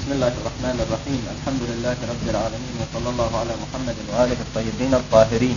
بسم الله الرحمن الرحيم. الحمد لله رب العالمين، وصلى الله على محمد وآله الطيبين الطاهرين.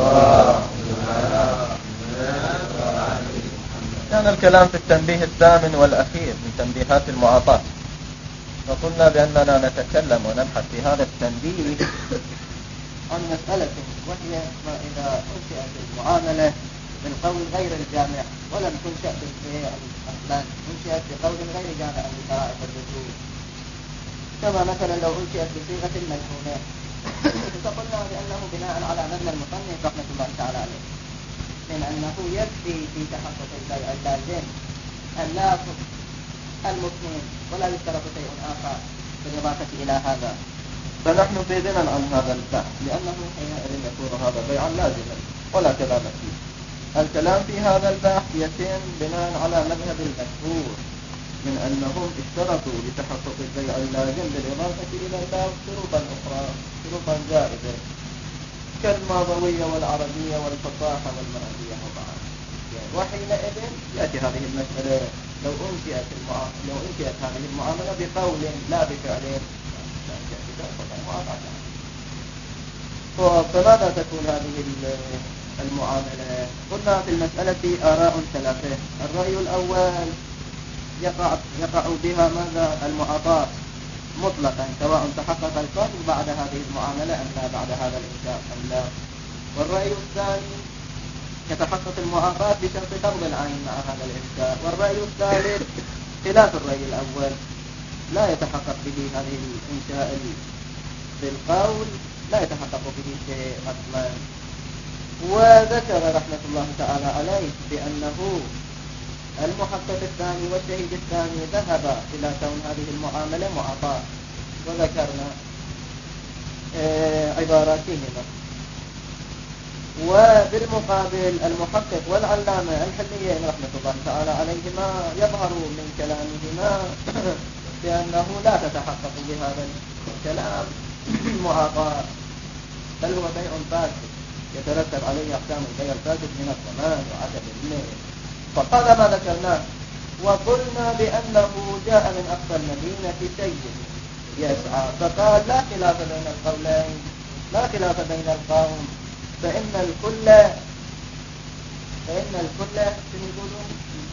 كان الكلام في التنبيه الثامن والأخير من تنبيهات المعاطاة، وقلنا بأننا نتكلم ونبحث في هذا التنبيه عن مسألة، وهي ما إذا أنشأت المعاملة بالقول غير الجامع ولم تنشأ بالفعل أصلا، أنشأت بقول غير جامع لشرائط الرجوع، كما مثلا لو أنشئت بصيغة ملحونة، فقلنا بأنه بناء على مبنى المصنف رحمة الله تعالى عليه، من أنه يكفي في تحقق البيع اللازم اللافظ المثنين ولا يشترط شيء آخر بالإضافة إلى هذا، فنحن في ضمن عن هذا البحث، لأنه حينئذ يكون هذا بيعا لازما ولا كلام فيه. الكلام في هذا البحث يتم بناء على مذهب المشهور من أنهم اشترطوا لتحقق البيع اللازم بالإضافة إلى الباب شروطا أخرى، شروطا زائدة كالماضوية والعربية والفصاحة والمرئية وبعض. وحينئذ يأتي هذه المسألة لو أنشئت هذه المعاملة بقول لا بفعل، فماذا تكون هذه المعاملة؟ قلنا في المسألة آراء ثلاثة. الرأي الأول يقع بها ماذا؟ المعاطاة مطلقا، سواء تحقق القصد بعد هذه المعاملة أم لا، بعد هذا الإنشاء أم لا. والرأي الثاني يتحقق المعاطاة بشرط فرض العين مع هذا الإنشاء. والرأي الثالث خلاف الرأي الأول، لا يتحقق به هذه الإنشاء بالقول، لا يتحقق به شيء أصلا. وذكر رحمة الله تعالى عليه بأنه المحقق الثاني والشهيد الثاني ذهب إلى كون هذه المعاملة معاطاة، وذكرنا عباراتهما. وبالمقابل المحقق والعلامة الحليين رحمة الله تعالى عليهما يظهر من كلامهما بأنه لا تتحقق بهذا الكلام معاطاة، بل هو بيع فاسد يترتب عليه أحكام البيع الفاسد من الضمان وعدم الميل. فقال ما ذكرناه، وقلنا بأنه جاء من أقصى المدينة سيد يسعى، فقال لا خلاف بين القولين، لا خلاف بين القوم، فإن الكل يقولون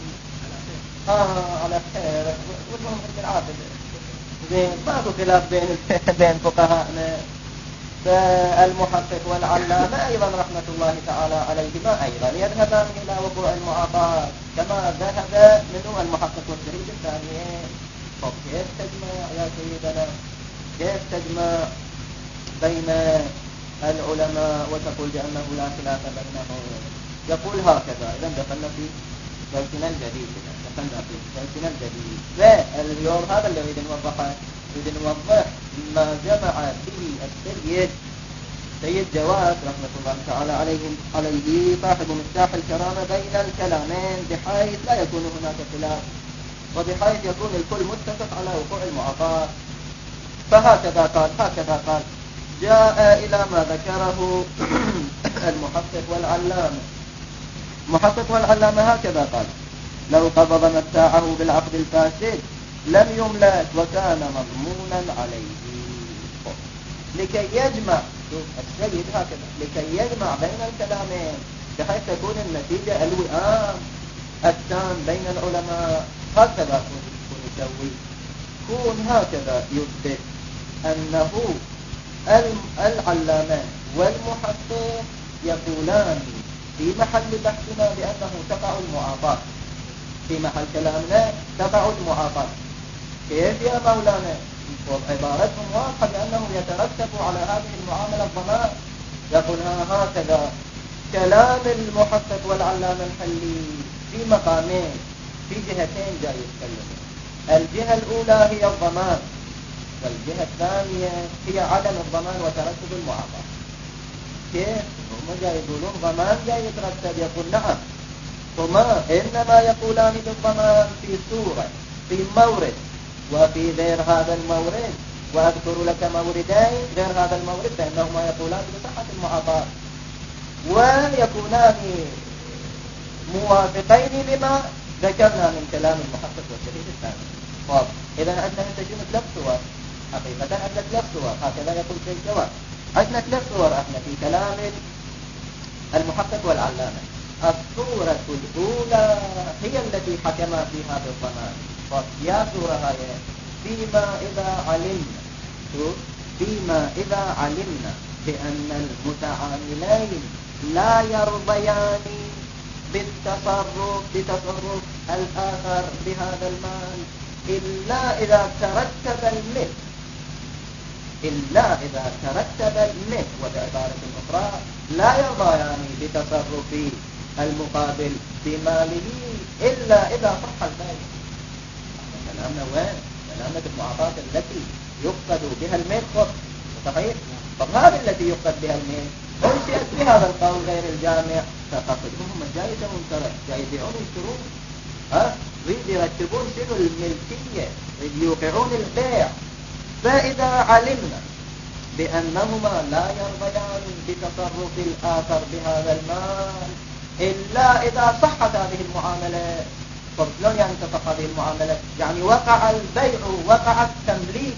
على خير وهم عند العابد بعض خلاف بين فقهاءنا. فالمحقق والعلامة أيضا رحمة الله تعالى عليهما أيضا يذهبان إلى وقوع المعاطاة كما ذهب منه المحقق والشهيد الثانيين. طب كيف تجمع يا سيدنا، كيف تجمع بين العلماء وتقول بأنه لا خلاف بينهم؟ يقول هكذا. إذا دخلنا في درسنا الجديد، واليوم هذا اللي يريد نوضح ما جمع به السيد جواد رحمة الله تعالى عليه صاحب مفتاح الكرامة بين الكلامين، بحيث لا يكون هناك خلاف، وبحيث يكون الكل متفق على وقوع المعاطاة. فهكذا قال جاء إلى ما ذكره المحقق والعلامة هكذا قال: لو قبض متاعه بالعقد الفاسد لم يملك وكان مضمونا عليه. لكي يجمع السيد هكذا، لكي يجمع بين الكلامين بحيث تكون النتيجة الوئام التام بين العلماء، هكذا كون هكذا يثبت أنه العلامة والمحقق يقولان في محل بحثنا بأنه تقع المعاطاة، في محل كلامنا تقع المعاطاة. كيف يا مولانا؟ عبارتهم واضحة بأنه يترتب على هذه المعاملة الضمان. يقول هكذا كلام المحقق والعلامة الحلي في مقامين، في جهتين جاي يتكلمون. الجهة الأولى هي الضمان، والجهة الثانية هي عدم الضمان وترتب المعاطاة. كيف؟ هم جاي يقولون ضمان جاي يترتب. يقول نعم، هما إنما يقولان بالضمان في صورة، في مورد، وفي غير هذا المورد، وأذكر لك موردين غير هذا المورد، فإنهما يقولان بصحة المعاطاة، ويكونان موافقين لما ذكرنا من كلام المحقق والشهيد الثاني. إذا أنت شنو ثلاث صور: حقيقة عندنا ثلاث صور، هكذا يقول شيخ جواد. عندنا ثلاث صور احنا في كلام المحقق والعلامة. الصورة الأولى هي التي حكم فيها بالضمان. يا صورة هاي فيما إذا علمنا بأن المتعاملين لا يرضيان بتصرف الآخر بهذا المال إلا إذا ترتب المثل، وبعبارة أخرى لا يرضيان بتصرف المقابل بماله إلا إذا صح البيع. كلامنا وين؟ كلامنا بالمعاطاة التي يقصد بها الميل. صحيح؟ طب هذه التي يقصد بها الميل أنشئت بهذا القول غير الجامع، فقصدهم الجاي يسمون ترى جاي يبيعون ويشترون، يريد يرتبون شنو الملكية، يريد يوقعون البيع. فإذا علمنا بأنهما لا يرضيان بتصرف الآخر بهذا المال إلا إذا صحت هذه المعاملة. طب شلون يعني تصح هذه المعاملة؟ يعني وقع البيع، وقع التمليك.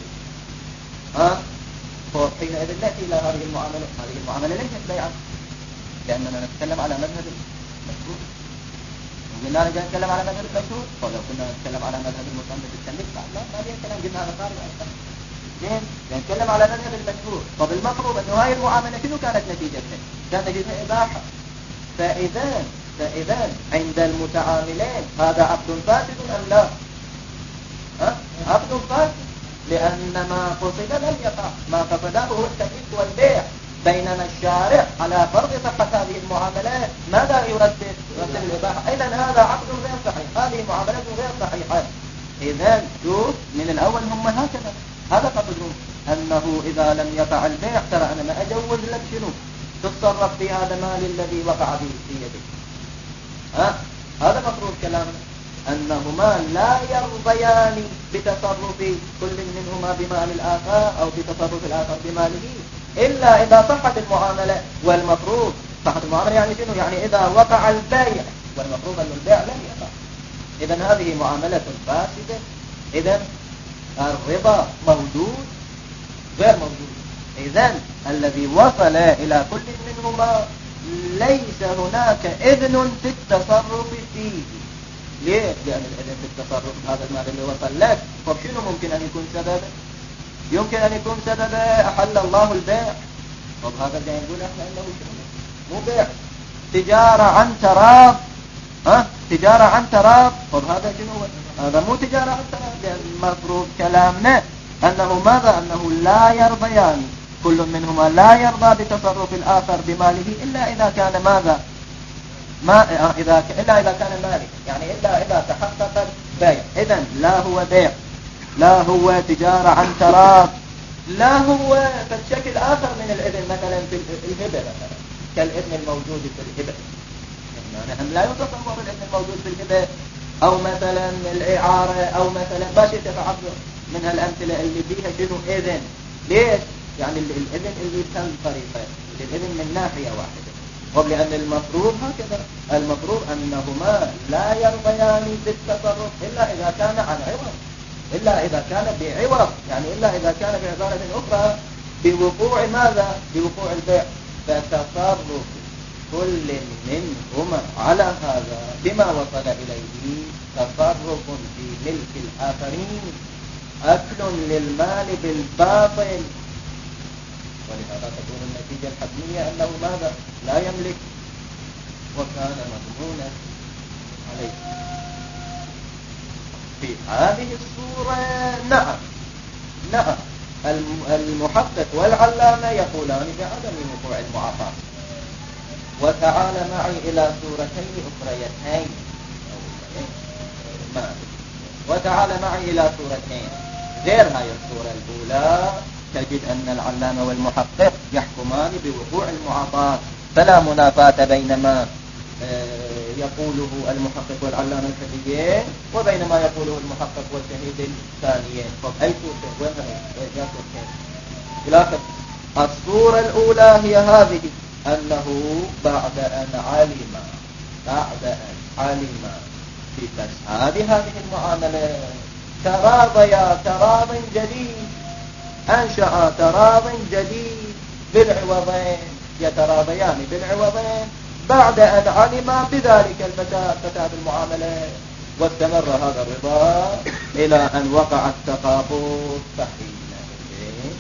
حينئذ نأتي إلى هذه المعاملة. هذه المعاملة ليست بيعا، لأننا نتكلم على مذهب المشهور. وقلنا نجي نتكلم على مذهب المشهور، ولو كنا نتكلم على مذهب المصنف التمليك لا ما بين كلام قلنا هذا صار زين. نتكلم على مذهب المشهور. طب المفروض أنه هاي المعاملة شنو كانت نتيجتها؟ كانت نتيجتها إباحة. فإذا عند المتعاملين هذا عقد فاسد أم لا؟ عقد فاسد، لأن ما قصد لم يقع، ما قصده هو التمليك والبيع. بينما الشارع على فرض صحة هذه المعاملات ماذا يرتب الإباحة؟ إذن هذا عقد غير صحيح، هذه معاملات غير صحيحة. إذن شوف من الأول هم هذا قصدهم، أنه إذا لم يقع البيع ترى أنا ما أجوز لك شنو تتصرف في هذا المال الذي وقع في يدك. هذا مفروض كلامنا، أنهما لا يرضيان بتصرف كل منهما بمال الآخر أو بتصرف الآخر بماله إلا إذا صحت المعاملة. والمفروض صحت المعاملة يعني شنو؟ يعني إذا وقع البيع، والمفروض أن البيع لم يقع. إذن هذه معاملة فاسدة. إذن الربا موجود غير موجود. إذن الذي وصل إلى كل منهما ليس هناك إذن في التصرف فيه. ليه؟ لأن الإذن في التصرف هذا المال اللي وصل لك، طب شنو ممكن أن يكون سببه؟ يمكن أن يكون سببه أحل الله البيع. طب هذا جاي يقول احنا انه مو بيع، تجارة عن تراض. تجارة عن تراض. طب هذا شنو؟ هذا مو تجارة عن تراض، لأن المفروض كلامنا أنه ماذا؟ أنه لا يرضيان، كل منهما لا يرضى بتصرف الآخر بماله إلا إذا كان ماذا؟ إلا إذا كان مالك، يعني إلا إذا تحقق البيع. إذن لا هو بيع، لا هو تجارة عن تراض، لا هو فالشكل آخر من الإذن مثلا في الهبة، مثلا كالإذن الموجود في الهبة. نحن لا يتصور الإذن الموجود في الهبة، أو مثلا الإعارة، أو مثلا باش يتفعل من هالأمثلة اللي فيها شنو إذن. ليش؟ يعني الإذن اللي كم طريقة، الإذن من ناحية واحدة. لأن المفروض هكذا، المفروض أنهما لا يرضيان بالتصرف إلا إذا كان عن عوض، إلا إذا كان بعوض، يعني إلا إذا كان بعبارة أخرى بوقوع ماذا؟ بوقوع البيع. فتصرف كل منهما على هذا بما وصل إليه تصرف في ملك الآخرين، أكل للمال بالباطل. ولهذا تكون النتيجة الحتمية أنه ماذا؟ لا يملك وكان مضمونا عليه. في هذه الصورة نعم المحقق والعلامة يقولان بعدم وقوع المعاطاة. وتعال معي إلى صورتين أخريتين، وتعال معي إلى صورتين غير هاي الصورة الأولى. تجد أن العلامة والمحقق يحكمان بوقوع المعاطاة، فلا منافاة بين ما يقوله المحقق والعلامة الحديثين وبين ما يقوله المحقق والشهيد الثانيين. طب أي صورة؟ وين هي صورتين؟ الصورة الأولى هي هذه، أنه بعد أن علم بفساد هذه المعاملة تراضيا تراض جديد، أنشأ تراض جديد بالعوضين، يتراضيان بالعوضين بعد أن علم بذلك الفساد المعاملة، واستمر هذا الرضا إلى أن وقع التخابط. فحينئذ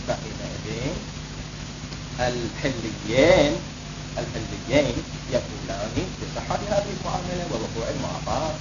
الحليين يقولان بصحة هذه المعاملة ووقوع المعاقات.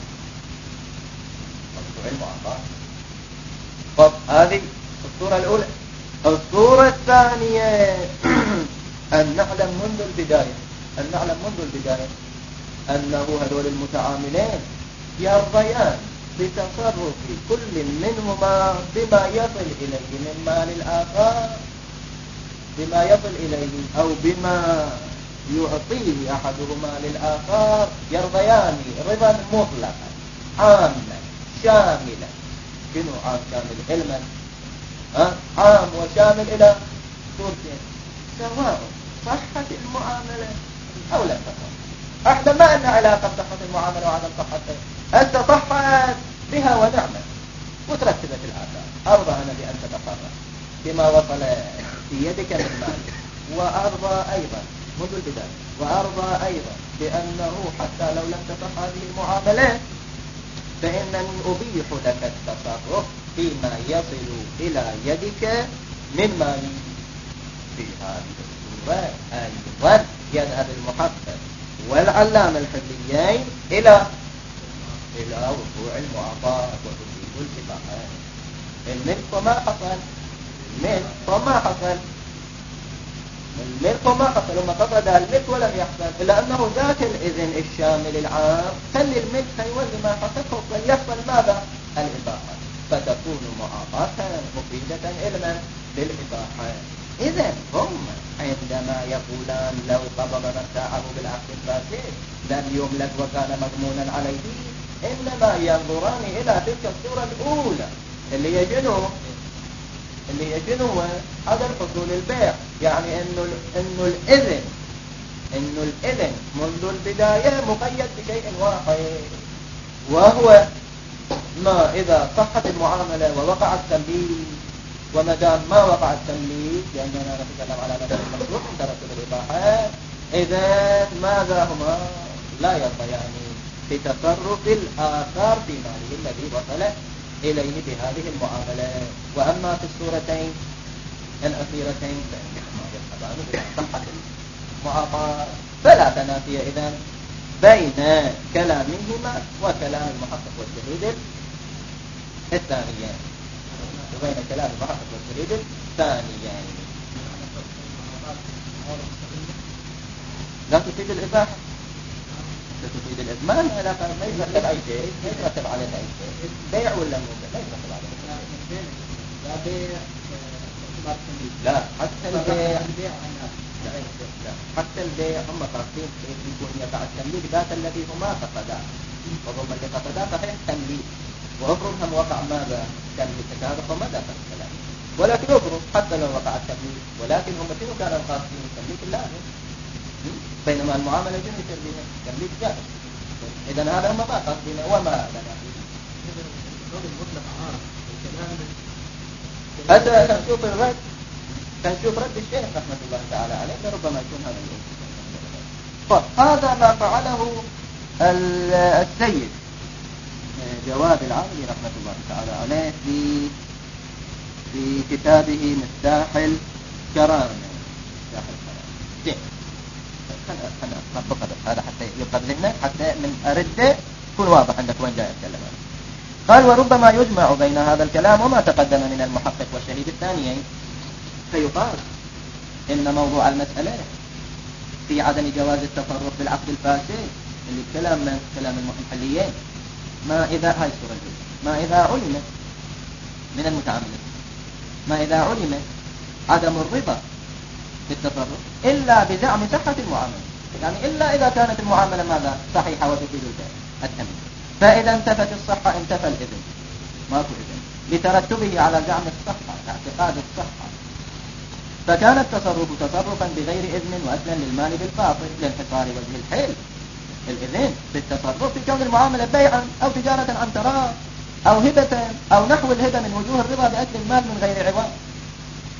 طب هذه الصورة الأولى. الصورة الثانية أن نعلم منذ البداية أنه هذول المتعاملين يرضيان بتصرف كل منهما بما يصل إليه من مال الآخر، بما يصل إليه أو بما يعطيه أحدهما للآخر، يرضيان رضا مطلقا عاما شاملا. شنو عام شامل؟ علما عام وشامل إلى صورتين، سواء صحة المعاملة أو لا تصح. احنا ما لنا علاقة بصحة المعاملة وعدم صحتها، أنت صحت بها ونعمة وترتبت الآثار. أرضى أنا بأن تتصرف بما وصل في يدك من مال، وأرضى أيضا منذ البداية، وأرضى أيضا بأنه حتى لو لم تصح هذه المعاملات فإنني أبيح لك التصرف فيما يصل إلى يدك من مال. في هذه الصورة أيضا يذهب المحقق والعلام الحليين إلى وقوع المعاطاة وتجيب الإباحة. الملك وما حصل وما قصد الملك ولم يحصل، إلا أنه ذات الإذن الشامل العام خلي الملك يولي ما حصل فليحصل ماذا؟ الإباحة، فتكون معاطاة مفيدة علما للإباحة. إذن هم عندما يقولان لو قبض متاعه بالعقد الفاسد لم يملك وكان مضمونا عليه، إنما ينظران إلى تلك الصورة الأولى اللي يجنوا عدم حصول البيع، يعني إنه الإذن منذ البداية مقيد بشيء واحد، وهو ما إذا صحت المعاملة ووقع التمليك. ومدام ما وقع التمليك لأننا نتكلم على نفس المشروع من ترتب الإباحة، إذا ماذا هما؟ لا يرضيان بتصرف الآخر في ماله الذي وصل إليه بهذه المعاملة. وأما في الصورتين الأخيرتين فإنهما يذهبان إلى صحة المعاطاة، فلا تنافي إذن بين كلامهما وكلام المحقق والشهيد الثانيين، وبين كلام المحقق والشهيد الثانيين. لا تفيد الإباحة، لا تفيد الإدمان، ما يترتب أي شيء، ما يترتب عليه أي شيء، بيع ولا مبيع ما يترتب عليه. لا بيع، لا حتى البيع، لا حتى البيع هم قاصدين يكون يقع التمليك ذات الذي هما قصدا، وهم اللي قصدا صحيح تمليك، وأفرضهم وقع ماذا؟ تمليك هذا فما داخل الكلام، ولكن أفرض حتى لو وقع التمليك ولكن هم شنو كانوا قاصدين التمليك اللازم، بينما المعاملة جنة تربيها تمليك جائز. إذن هذا هم ما قاصدين وما لنا هذا. كنشوف رد الشيخ رحمة الله تعالى عليه، ربما يكون هذا الأمر. هذا ما فعله السيد جواد العاملي رحمة الله تعالى عليه في كتابه مفتاح الكرامة. هذا حتى يبقى بذهنك، حتى من أرده يكون واضح عندك وين جاي أتكلم. قال وربما يجمع بين هذا الكلام وما تقدم من المحقق والشهيد الثانيين، فيقال إن موضوع المسألة في عدم جواز التصرف بالعقد الفاسد اللي كلام المحليين، ما إذا هاي الصورة ما إذا علم من المتعاملين، ما إذا علم عدم الرضا بالتصرف إلا بزعم صحة المعاملة، يعني إلا إذا كانت المعاملة ماذا؟ صحيحة وتفيد التمليك، فإذا انتفت الصحة انتفى الإذن، ماكو إذن لترتبه على زعم الصحة، اعتقاد الصحة، فكان التصرف تصرفا بغير إذن وأسلا للمال بالباطل لانحصار وجه الحيل. الإذن بالتصرف في كون المعاملة بيعا أو تجارة عن تراض أو هبة أو نحو الهبة من وجوه الرضا بأكل المال من غير عوض.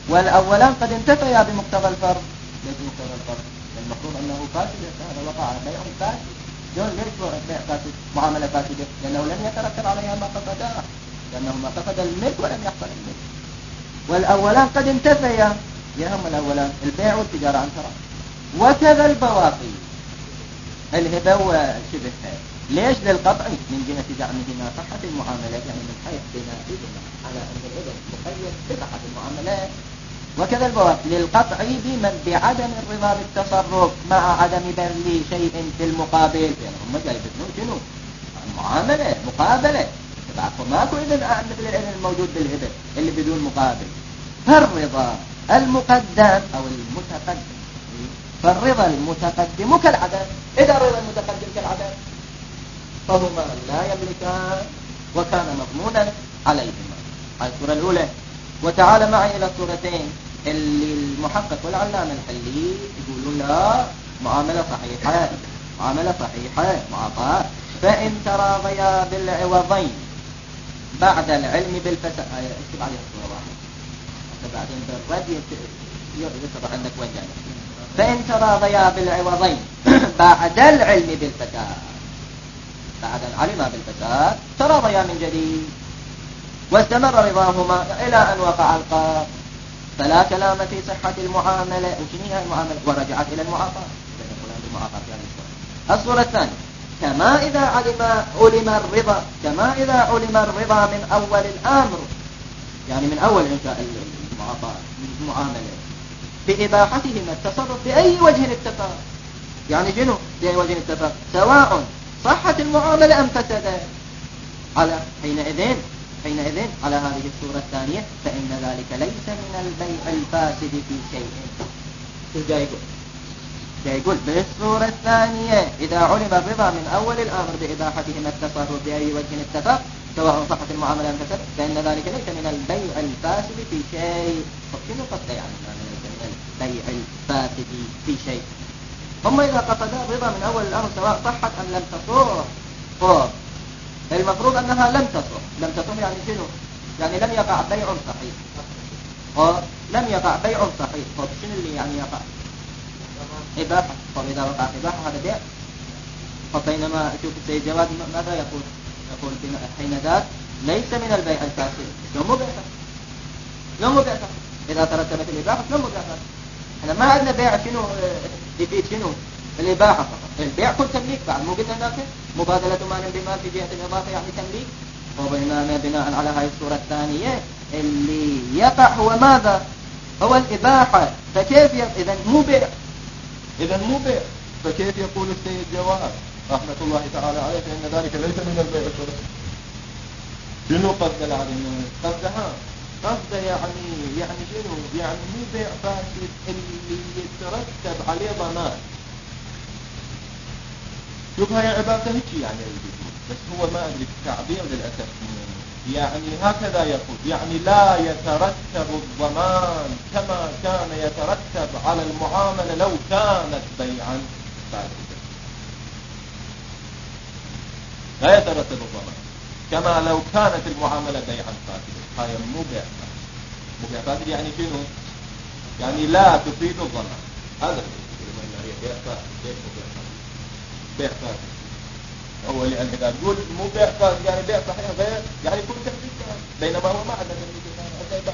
والأولان قد انتفيا بمقتضى الفرض. ليس مقتضى الفرض المفروض أنه فاسد، هذا وقع بيع فاسد. ليش بيع فاسد معاملة فاسدة؟ لأنه لم يترتب عليها ما قصداه، لأنه ما قصد الملك ولم يحصل الملك. والأولان قد انتفيا، يهم الأولان البيع والتجارة عن تراض. وكذا البواقي الهبة وشبهها. ليش؟ للقطع من جهة زعمهما صحة المعاملات، يعني من حيث بنائهما على أن الهبة مقيد بصحة المعاملات. وكذا البواقي للقطع بعدم الرضا بالتصرف مع عدم بذل شيء في المقابل. يعني هم جاي يبذلون شنو؟ معاملة مقابلة. ماكو إذن مثل الإذن الموجود بالهبة اللي بدون مقابل. فالرضا المقدم أو المتقدم، فالرضا المتقدم كالعدم. إذا الرضا المتقدم كالعدم فهما لا يملكان وكان مضمونا عليهما. على الصورة الأولى. وتعال معي إلى الصورتين اللي المحقق والعلامة الحلي يقولون لا، معاملة صحيحة، معاملة صحيحة معطاة. فإن تراضيا بالعوضين بعد العلم بالفساد، اكتب عليها الصورة واحدة بعدين بالرد يصبح عندك وجه. فإن تراضيا بالعوضين بعد العلم بالفساد، بعد العلم بالفساد تراضيا من جديد واستمر رضاهما إلى أن وقع القرض، فلا كلام في صحة المعاملة. وشنيها المعاملة؟ ورجعت إلى المعاطاة. الصورة الثانية كما إذا علم الرضا، كما إذا علم الرضا من أول الأمر، يعني من أول إنشاء المعاملة بإباحتهما التصرف بأي وجه اتفق. يعني شنو بأي وجه اتفق؟ سواء صحت المعاملة أم فسدت. على حينئذ على هذه الصورة الثانية فإن ذلك ليس من البيع الفاسد في شيء. جاي يقول بالصورة الثانية إذا علم الرضا من أول الأمر بإباحتهما التصرف بأي وجه اتفق سواء صحت المعاملة أم فسدت فإن ذلك ليس من البيع الفاسد في شيء. شنو قصده يعني ليس من البيع الفاسد في شيء؟ هم إذا قصدا الرضا من أول الأمر سواء صحت أم لم تصح، المفروض أنها لم تصح يعني شنو؟ يعني لم يقع بيع صحيح. لم يقع بيع صحيح. شنو اللي يعني يقع؟ إباحة. إذا وقع إباحة هذا بيع. بينما شوف السيد جواد ماذا يقول حين ذاك ليس من البيع الفاسد. لم بيع إذا ترتبت الإباحة لم بيع. احنا ما عندنا بيع شنو يفيد شنو الإباحة فقط. البيع كل تمليك بعد، مو قلنا هناك مبادلة مال بمال في جهة الإضافة يعني تمليك. وبينما بناء على هاي الصورة الثانية اللي يقع هو ماذا؟ هو الإباحة. فكيف إذا مو بيع فكيف يقول السيد جواد رحمة الله تعالى عليه فإن ذلك ليس من البيع الفاسد؟ شنو قصد العلم؟ قصد يعني شنو؟ يعني مو بيع فاسد اللي يترتب عليه ضمان. شوف هاي عبارته هيك يعني بس هو ما أدري التعبير للأسف يعني هكذا يقول يعني لا يترتب الضمان كما كان يترتب على المعاملة لو كانت بيعا فاسدا. لا يترتب الضمان كما لو كانت المعاملة بيعا فاسدا. هاي مو بيع فاسد يعني شنو؟ يعني لا تفيد الضمان. هذا بيع فاسد هو اللي إذا تقول مو بيع فاسد يعني بيع صحيح غير يعني يكون تمليك، بينما هو ما عندنا تمليك.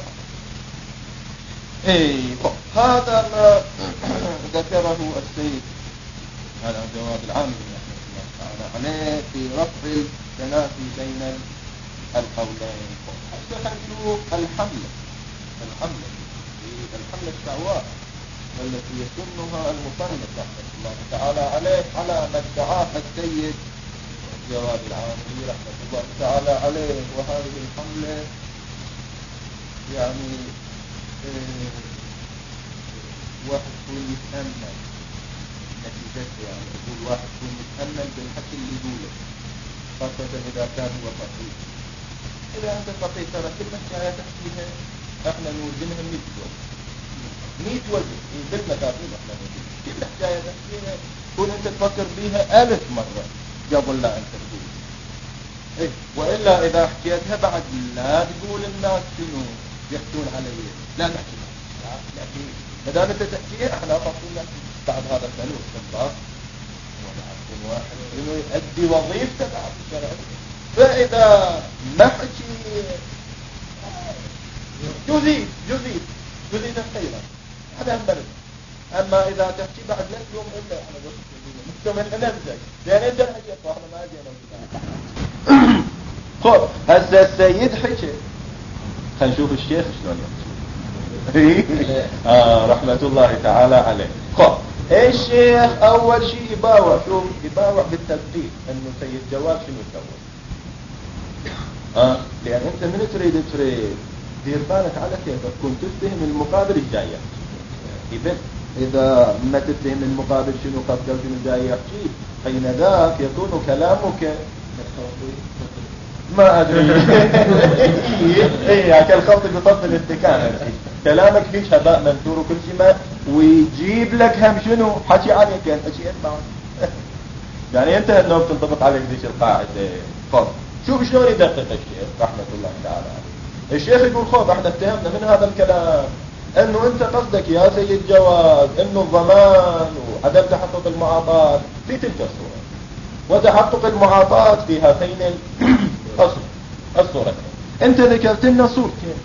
هذا ما ذكره السيد هذا جواب العامل رحمه الله تعالى عليه في رفع التنافي بين القولين. هسه نشوف الحملة الشعواء والتي يسنها المصنف رحمه الله تعالى عليه على ما ادعاه السيد جواد العاملي رحمه الله تعالى عليه. وهذه الحملة يعني واحد يكون يتأمل نتيجته، يعني يقول واحد يكون يتأمل بالحكي اللي يقوله خاصة إذا كان هو فقير. إذا أنت فقير ترى كل مسألة تحكيها احنا نوزنها 100 وزن بالمكافئ احنا نوزنها كل حكاية تحكيها كون أنت تفكر بيها 1000 مرة قبل لا أنت تقول. وإلا إذا حكيتها بعد لا تقول الناس شنو يحكون علي، لا نحكي لكن ما دام انت تحكيه احنا فصلنا بعد هذا الثالوث الضغط والعبد الواحد انه يؤدي وظيفته بعد الشرع. فاذا ما حكي جزيد الخيرة هذا أمبرد. أما إذا تحكي بعد لا تلوم إلا أنا بس من نفسك لأن أنت حكيت وإحنا ما جينا. خب هسه السيد حكي خلينا نشوف الشيخ شلون يحكي. رحمة الله تعالى عليه. خب الشيخ أول شيء يباوع بالتدقيق إنه سيد جواب شنو يسوي. لأن أنت من تريد دير بالك على كيفك كنت تتهم المقابل الجاي. إذا ما تتهم المقابل شنو قصده شنو جاي يحكي حين ذاك يكون كلامك ما أدري. إيه كالخلط بصف الاستكانة. كلامك فيش هباء منثور وكل شيء ما ويجيب لك هم شنو حكي عليك يعني شيء يعني أنت إنه بتنطبق عليك ذيك القاعدة. فضل شوف شلون يدقق الشيخ رحمة الله تعالى عليه. الشيخ يقول خوف احنا اتهمنا من هذا الكلام انه انت قصدك يا سيد جواد انه الضمان وعدم تحقق المعاطات في تلك الصورة وتحقق المعاطات في هاتين الصورتين. انت ذكرت لنا صورتين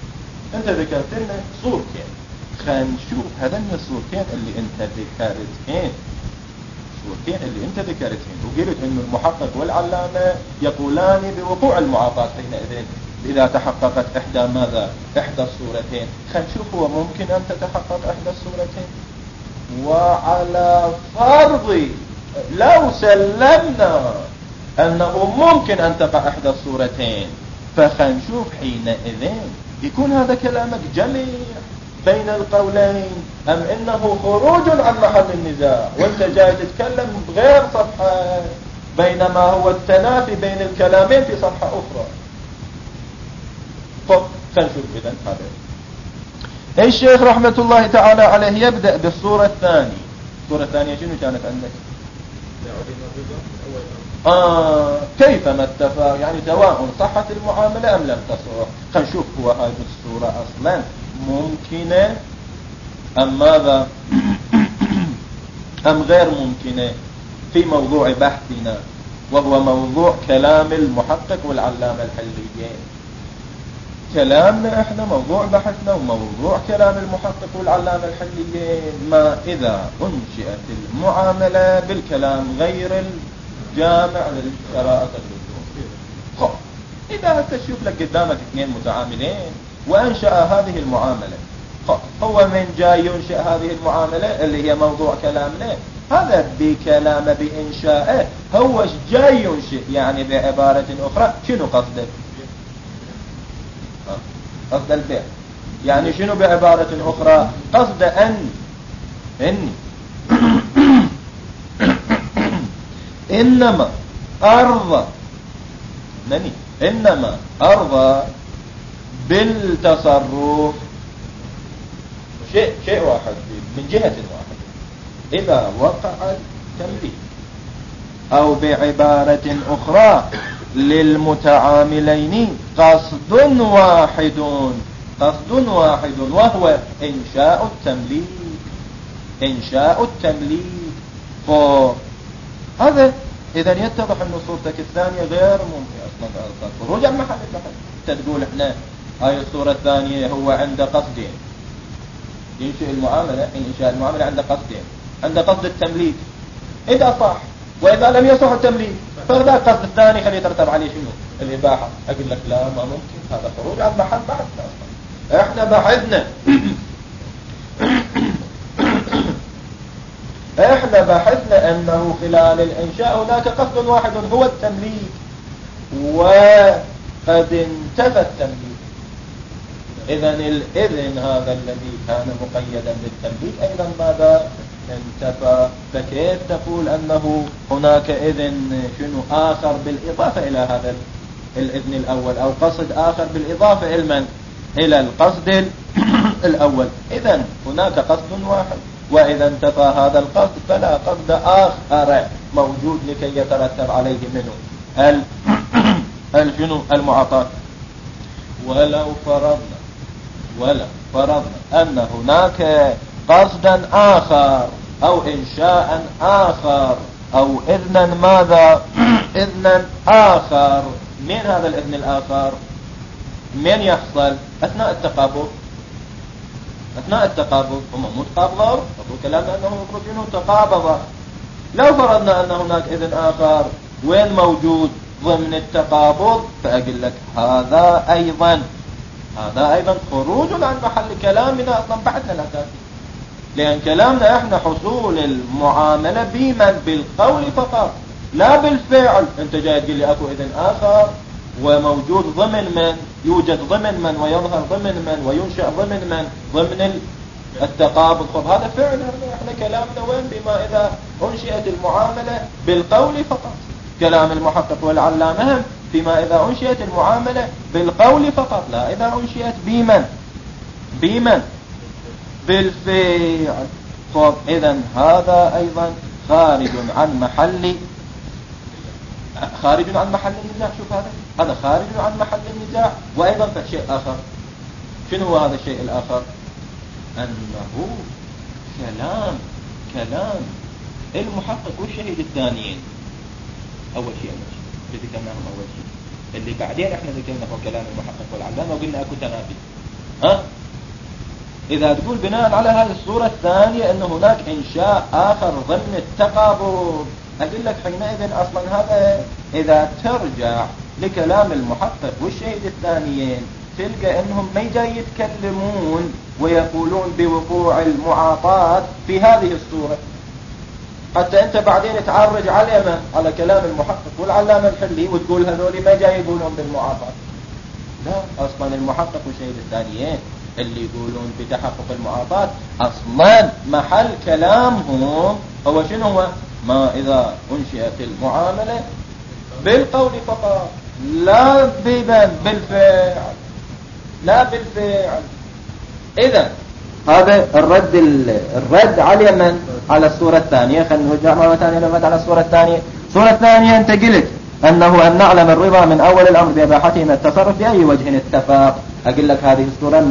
خلينا نشوف هذين الصورتين اللي انت ذكرتين وقلت انه المحقق والعلامة يقولان بوقوع المعاطات حينئذ إذا تحققت إحدى الصورتين. خلينا نشوف هو ممكن أن تتحقق إحدى الصورتين. وعلى فرض لو سلمنا أنه ممكن أن تقع إحدى الصورتين فخلينا نشوف حينئذ يكون هذا كلامك جميع بين القولين أم إنه خروج عن محل النزاع وانت جاي تتكلم بغير صفحة بينما هو التنافي بين الكلامين في صفحة أخرى. خلينا نشوف إذن هذا الشيخ رحمة الله تعالى عليه يبدأ بالصورة الثانية. الصورة الثانية شنو كانت عندك؟ كيفما اتفق يعني سواء صحت المعاملة أم لم تصح. خلينا نشوف هو هذه الصورة أصلا ممكنة أم ماذا أم غير ممكنة في موضوع بحثنا وهو موضوع كلام المحقق والعلامة الحليين. كلامنا احنا موضوع بحثنا وموضوع كلام المحقق والعلامة الحليين ما إذا أنشئت المعاملة بالكلام غير الجامع للشرائط اللزوم. خب إذا تشوف لك قدامك اثنين متعاملين وأنشأ هذه المعاملة هو من جاي ينشئ هذه المعاملة اللي هي موضوع كلامنا هذا بكلامه بإنشائه هو جاي ينشئ يعني بعبارة أخرى شنو قصده؟ قصد البيع يعني شنو بعبارة أخرى قصد إني إنما أرضى بالتصرف شيء واحد من جهة واحدة إذا وقع التمليك أو بعبارة أخرى للمتعاملين قصد واحد وهو إنشاء التمليك هذا إذا يتضح أن صورتك الثانية غير ممكن أصلا خروج عن محل البحث. تقول إحنا هاي الصورة الثانية هو عند قصدين ينشئ المعاملة إنشاء المعاملة عند قصدين عند قصد التمليك إذا صح وإذا لم يصح التمليك فهذا القصد الثاني خليه يترتب عليه شنو الإباحة. أقول لك لا ما ممكن هذا خروج عن محل بحثنا أصلا. إحنا بحثنا أنه خلال الإنشاء هناك قصد واحد هو التمليك وقد انتفى التمليك. إذن الإذن هذا الذي كان مقيدا بالتمليك أيضا ماذا انتفى. فكيف تقول أنه هناك إذن شنو آخر بالإضافة إلى هذا الإذن الأول أو قصد آخر بالإضافة إلى القصد الأول. إذن هناك قصد واحد وإذا انتفى هذا القصد فلا قصد آخر موجود لكي يترتب عليه منه شنو المعاطاة. ولو ولو فرضنا أن هناك قصدا آخر أو إنشاء آخر أو إذنا ماذا إذنا آخر، من هذا الإذن الآخر من يحصل أثناء التقابض. أثناء التقابض هم مو تقابضوا، أقول كلامنا أنه يخرج منه تقابضا. لو فرضنا أن هناك إذن آخر وين موجود ضمن التقابض، فأقول لك هذا أيضا خروج عن محل كلامنا أصلا بعدنا الأساسي، لأن كلامنا إحنا حصول المعاملة بمن بالقول فقط لا بالفعل. أنت جاي تقول لي أكو إذن آخر وموجود ضمن من، يوجد ضمن من ويظهر ضمن من وينشأ ضمن من، ضمن التقابض. خب هذا فعل احنا كلامنا وين بما إذا أنشئت المعاملة بالقول فقط. كلام المحقق والعلامة فيما إذا أنشئت المعاملة بالقول فقط، لا إذا أنشئت بمن بالفعل. خب إذن هذا أيضا خارج عن محل النزاع. شوف هذا خارج عن محل النزاع. وأيضا فشيء آخر، شنو هو هذا الشيء الآخر؟ أنه كلام المحقق والشهيد الثانيين. أول شيء ذكرناهم أول شيء، اللي بعدين احنا ذكرنا هو كلام المحقق والعلامة وقلنا أكو تنافي. إذا تقول بناء على هذه الصورة الثانية أن هناك إنشاء آخر ضمن التقابض، أقول لك حينئذ أصلا هذا إذا ترجع لكلام المحقق والشهيد الثانيين تلقى أنهم ما جاي يتكلمون ويقولون بوقوع المعاطاة في هذه الصورة. حتى أنت بعدين تعرج على كلام المحقق والعلامة الحلي وتقول هذول ما جاي يقولون بالمعاطاة. لا، أصلا المحقق والشهيد الثانيين اللي يقولون بتحقق المعاطاة أصلا محل كلامهم هو شنو هو؟ ما إذا أنشئت المعاملة بالقول فقط لا بالفعل. إذا هذا الرد على من؟ على الصورة الثانية. خلينا نرجع مرة ثانية نرد على الصورة الثانية. الصورة الثانية أنت قلت أنه أن نعلم الرضا من أول الأمر بإباحته من التصرف بأي وجه اتفاق. أقول لك هذه الصورة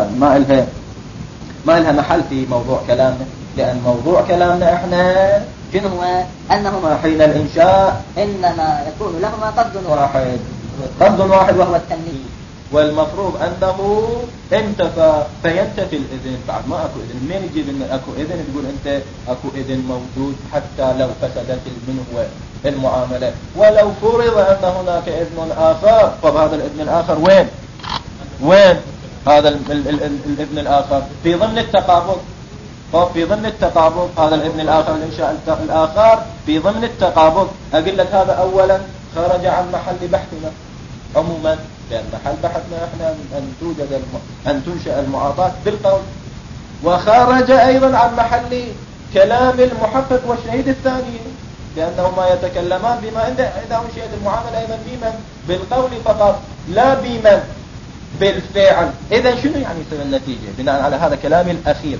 ما لها محل في موضوع كلامنا، لأن موضوع كلامنا إحنا شنو هو؟ أنهما حين الإنشاء إنما يكون لهما قصد واحد وهو التمييز، والمفروض أنه انتفى فينتفي الإذن. بعد ما أكو إذن من يجيب إن أكو إذن تقول أنت أكو إذن موجود حتى لو فسدت منه المعاملة. ولو فرض أن هناك إذن آخر، طب هذا الإذن الآخر وين هذا الإذن الآخر؟ في ضمن التقابض. طب في ضمن التقابض هذا الإذن الآخر، الإنشاء الآخر في ضمن التقابض. أقول لك هذا أولا خرج عن محل بحثنا عموما، لأن محل بحثنا احنا أن تنشأ المعاطاة بالقول. وخرج أيضا عن محل كلام المحقق والشهيد الثاني، لأنهما يتكلمان بما إذا أنشئت المعاملة أيضا بمن بالقول فقط لا بمن بالفعل. إذا شنو يعني يصير النتيجة بناء على هذا كلامي الأخير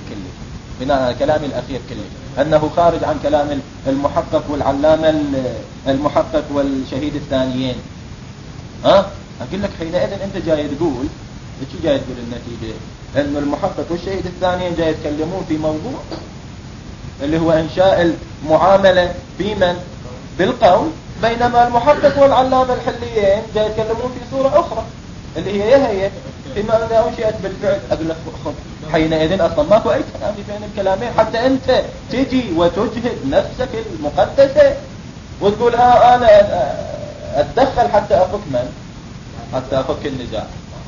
كله؟ أنه خارج عن كلام المحقق والعلامة المحقق والشهيد الثانيين. أقول لك حينئذ أنت جاي تقول النتيجة أن المحقق والشهيد الثانيين جاي يتكلمون في موضوع اللي هو إنشاء المعاملة بمن بالقول، بينما المحقق والعلامة الحليين جاي يتكلمون في صورة أخرى اللي هي فيما إذا أنشئت بالفعل. أقول لك حينئذ أصلا ماكو أي كلام بين الكلامين، حتى أنت تجي وتجهد نفسك المقدسة وتقول أنا أتدخل حتى أفك النزاع.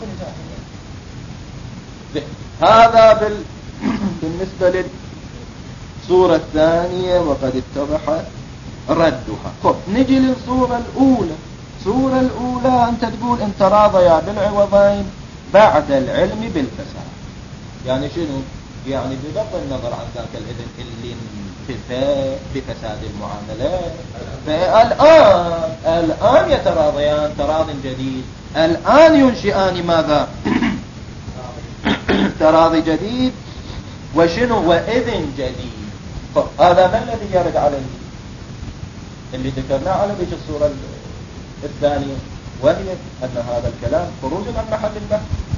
هذا بالنسبة للصورة الثانية وقد اتضح ردها. طب نجي للصورة الأولى. الصورة الأولى أنت تقول أن تراضيا بالعوضين بعد العلم بالفساد. يعني شنو؟ يعني بغض النظر عن ذاك الإذن اللي انتفى بفساد المعاملات، الآن يتراضيان تراض جديد، الآن ينشئان ماذا؟ تراضي جديد وشنو؟ وإذن جديد. هذا ما الذي يرد عليه؟ اللي ذكرناه على الصورة الثانية، وهي أن هذا الكلام خروج عن محل البحث.